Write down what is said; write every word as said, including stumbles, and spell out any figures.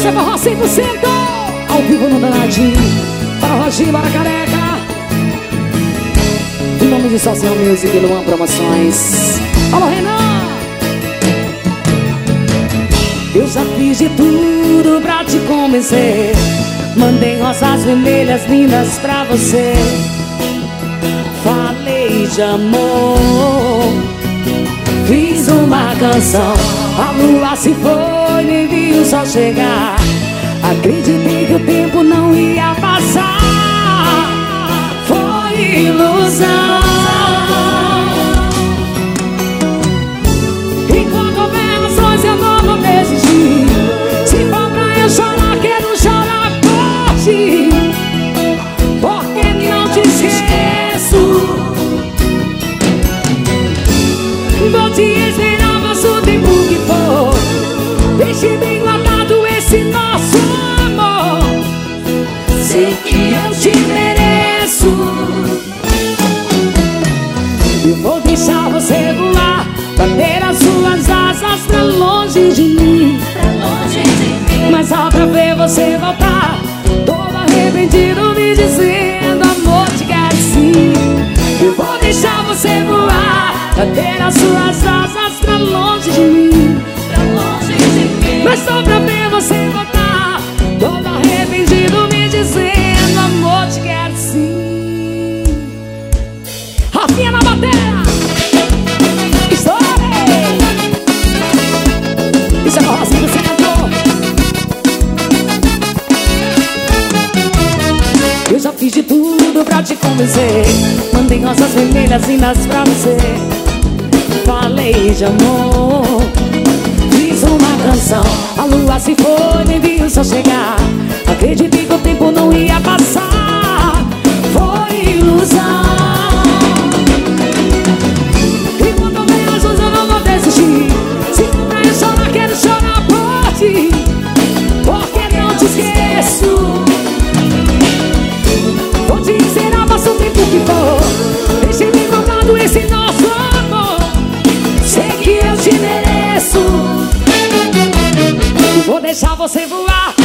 Isso é forró cem por cento ao vivo no danadinho. Para Roginho, para Careca. Em nome de Social Music e Luan Promoções. Alô, Renan. Eu já fiz de tudo pra te convencer. Mandei rosas vermelhas lindas pra você. Falei de amor, fiz uma canção. A lua se foi, nem viu o sol chegar. Acreditei que o tempo não ia passar. Foi ilusão. Enquanto houver emoções eu não vou desistir. Se for pra eu chorar, quero chorar por ti. Porque não te esqueço. Vou te esperar, mas o tempo que for. Deixe bem guardado esse nosso amor. Sei que eu te mereço. Eu vou deixar você voar, bater as suas asas pra longe de mim, pra longe de mim. Mas só pra ver você voltar, todo arrependido me dizendo amor, te quero sim. Eu vou deixar você voar, bater as suas asas pra longe de mim, pra longe de mim. Mas só pra ver você voltar, todo arrependido me dizendo amor, te quero sim. Rafinha na bateria. Estourei. Isso é forró cem por cento. Eu já fiz de tudo pra te convencer. Mandei rosas vermelhas lindas pra você. Falei de amor, fiz uma canção. A lua se foi, nem vi o sol chegar. Acreditei que o tempo não ia passar. Foi ilusão. E quando houver azul eu não vou desistir. Se for pra eu chorar, quero chorar por ti. Porque não te esqueço. Vou te ensinar, passa o tempo que for. Deixe bem guardado esse nosso amor. Sei que eu te mereço. Vou deixar você voar,